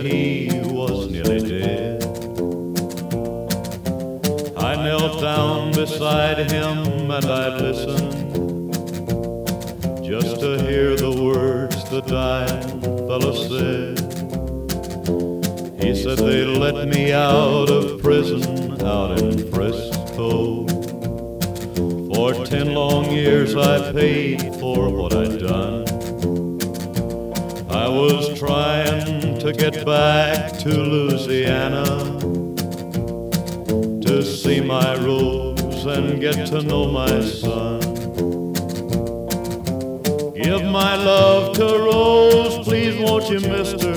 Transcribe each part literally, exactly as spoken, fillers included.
he was nearly dead. I knelt down beside him and I listened just to hear the words the dying fellow said. He said they let me out of prison out in Frisco. For ten long years I paid for what I'd done. I was trying to get back to Louisiana to see my Rose and get to know my son. Give my love to Rose, please won't you, mister?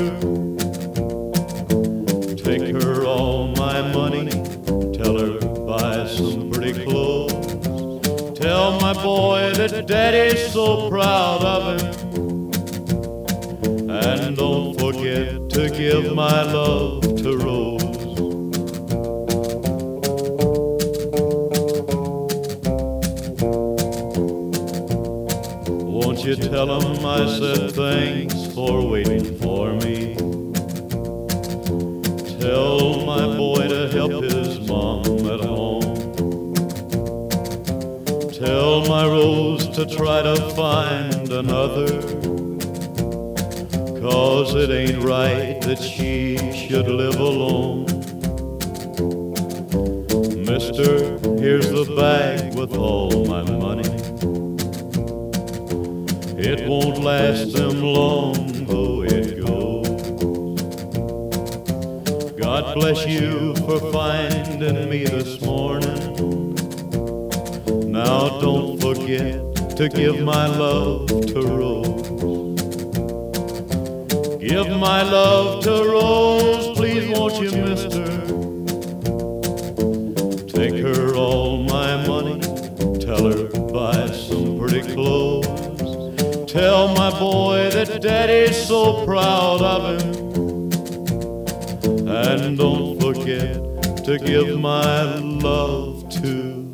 Take her all my money, tell her buy some pretty clothes. Tell my boy that Daddy's so proud of him. And don't forget to give my love to Rose. Won't you tell him I said thanks for waiting for me? Tell my boy to help his mom at home. Tell my Rose to try to find another, 'cause it ain't right that she should live alone. Mister, here's the bag with all my money. It won't last them long, though it goes. God bless you for finding me this morning. Now don't forget to give my love to Rose. Give my love to Rose, please won't you, mister? Take her all my money, tell her buy some pretty clothes. Tell my boy that Daddy's so proud of him. And don't forget to give my love to